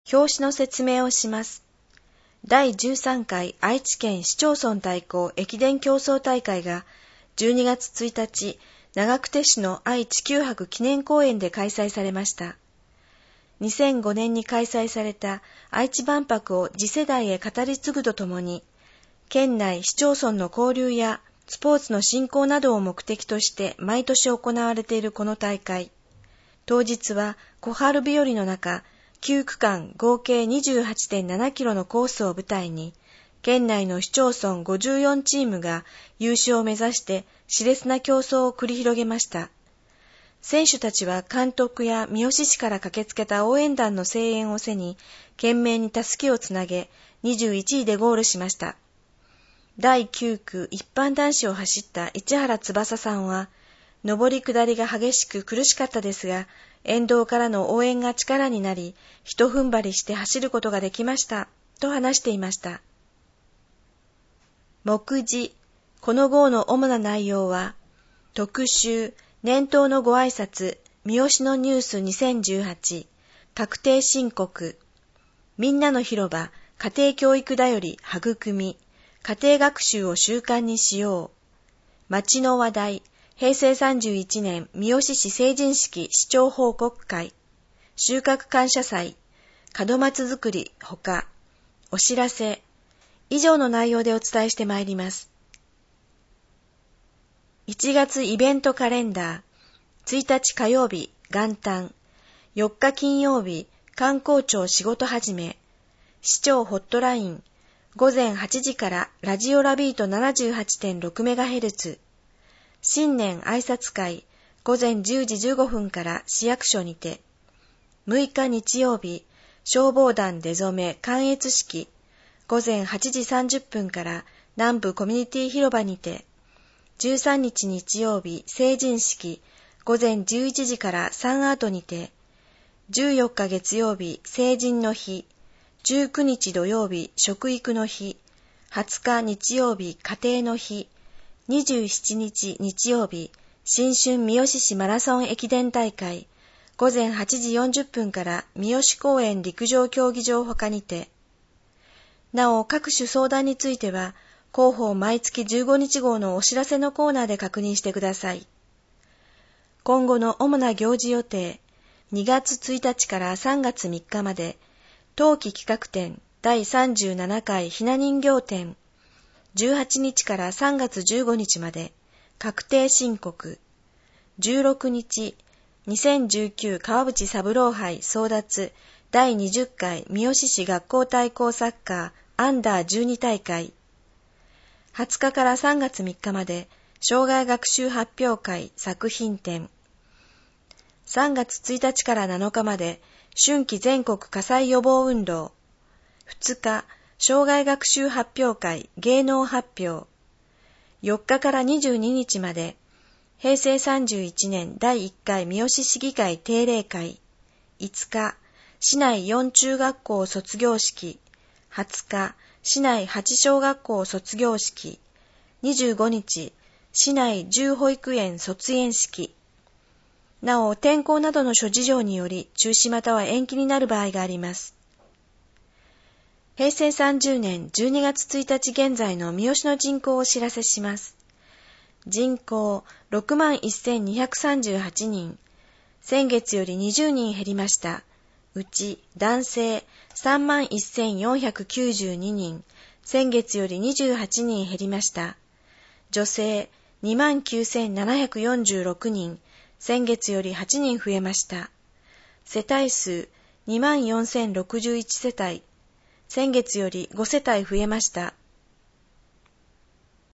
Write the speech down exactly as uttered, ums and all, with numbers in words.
表紙の説明をします。だいじゅうさんかい愛知県市町村対抗駅伝競争大会がじゅうにがつついたち、長久手市の愛・地球博記念公園で開催されました。にせんごねんに開催された愛知万博を次世代へ語り継ぐとともに、県内市町村の交流やスポーツの振興などを目的として毎年行われているこの大会。当日は小春日和の中、きゅうくかん合計 にじゅうはちてんななキロのコースを舞台に、県内の市町村ごじゅうよんチームが優勝を目指して熾烈な競争を繰り広げました。選手たちは監督や三好市から駆けつけた応援団の声援を背に、懸命にたすきをつなげ、にじゅういちいでゴールしました。だいきゅうく一般男子を走った市原翼さんは、上り下りが激しく苦しかったですが、沿道からの応援が力になり、一踏ん張りして走ることができました、と話していました。目次、この号の主な内容は、特集、年頭のご挨拶、三好のニュースにせんじゅうはち、確定申告、みんなの広場、家庭教育だより育み、家庭学習を習慣にしよう、町の話題、へいせいさんじゅういちねん三好市成人式市長報告会、収穫感謝祭、門松づくりほか、お知らせ、以上の内容でお伝えしてまいります。いちがつイベントカレンダー、ついたち火曜日、元旦、よっか金曜日、観光庁仕事始め、市長ホットライン、ごぜんはちじからラジオラビート ななじゅうはちてんろくメガヘルツ、新年挨拶会、ごぜんじゅうじじゅうごふんから市役所にて、むいか日曜日、消防団出初め観閲式、ごぜんはちじさんじゅっぷんから南部コミュニティ広場にて、じゅうさんにち日曜日成人式、ごぜんじゅういちじからサンアートにて、じゅうよっか月曜日成人の日、じゅうくにち土曜日食育の日、はつか日曜日家庭の日、にじゅうしちにち日曜日新春三好市マラソン駅伝大会、ごぜんはちじよんじゅっぷんから三好公園陸上競技場ほかにて、なお各種相談については広報毎月じゅうごにち号のお知らせのコーナーで確認してください。今後の主な行事予定、にがつついたちからさんがつみっかまで、冬季企画展だいさんじゅうななかいひな人形展、じゅうはちにちからさんがつじゅうごにちまで、確定申告、じゅうろくにち、にせんじゅうきゅう川淵三郎杯争奪だいにじゅっかい三好市学校対抗サッカーアンダーじゅうに大会、はつかからさんがつみっかまで障害学習発表会作品展、さんがつついたちからなのかまで春季全国火災予防運動、ふつか障害学習発表会芸能発表、よっかからにじゅうににちまでへいせいさんじゅういちねんだいいっかい三好市議会定例会、いつか市内よん中学校卒業式、はつか市内はち小学校卒業式、にじゅうごにち市内じゅう保育園卒園式。なお天候などの諸事情により中止または延期になる場合があります。へいせいさんじゅうねんじゅうにがつついたち現在の三好の人口をお知らせします。人口 ろくまんせんにひゃくさんじゅうはちにん、先月よりにじゅうにん減りました。うち男性 さんまんせんよんひゃくきゅうじゅうににん、先月よりにじゅうはちにん減りました。女性 にまんきゅうせんななひゃくよんじゅうろくにん、先月よりはちにん増えました。世帯数 にまんよんせんろくじゅういち 世帯、先月よりごせたい増えました。